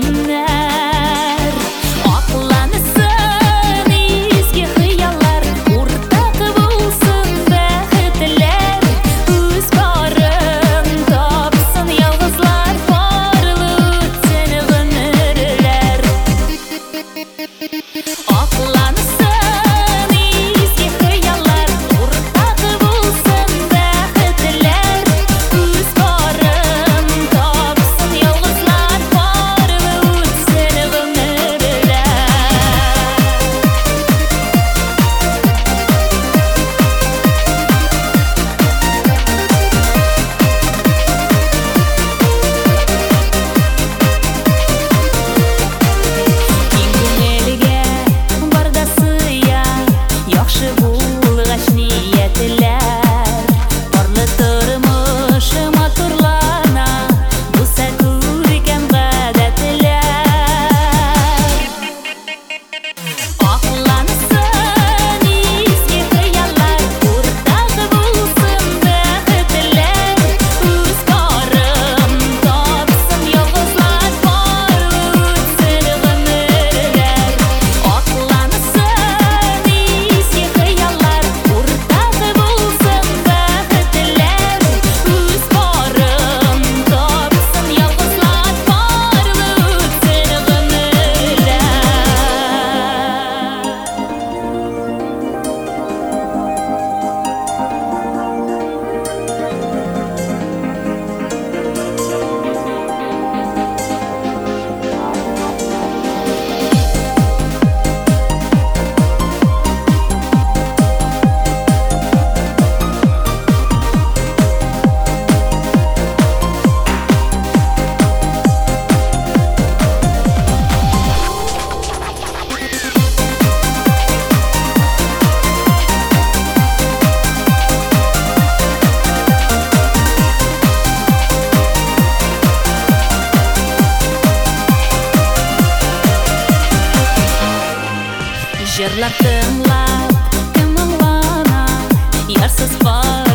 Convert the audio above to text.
günler. Aklanırsın izgi hıyallar, urtak bulsun bäxtler. Üz barın tapsın yalğızlar, barlı ötsen gümürler. Aklanırsın izgi hıyallar, urtak bulsun bäxtler. Üz barın tapsın yalğızlar, barlı ötsen gümürler. Күңелгә барда сыя, яхшы булгач ниятеләр. Барлы тормыш матурлана, булса күркәм гадәтләр. Аклансын изге хыяллар, уртак булсын бәхетләр. Үз барым тапсын ялгызлар, барлы үтсен гомерләр. Аклансын изге хыяллар, уртак булсын бәхетләр. Үз барым тапсын ялгызлар, барлы үтсен гомерләр. Җырлар тыңлап, кем аңлана, ярсыз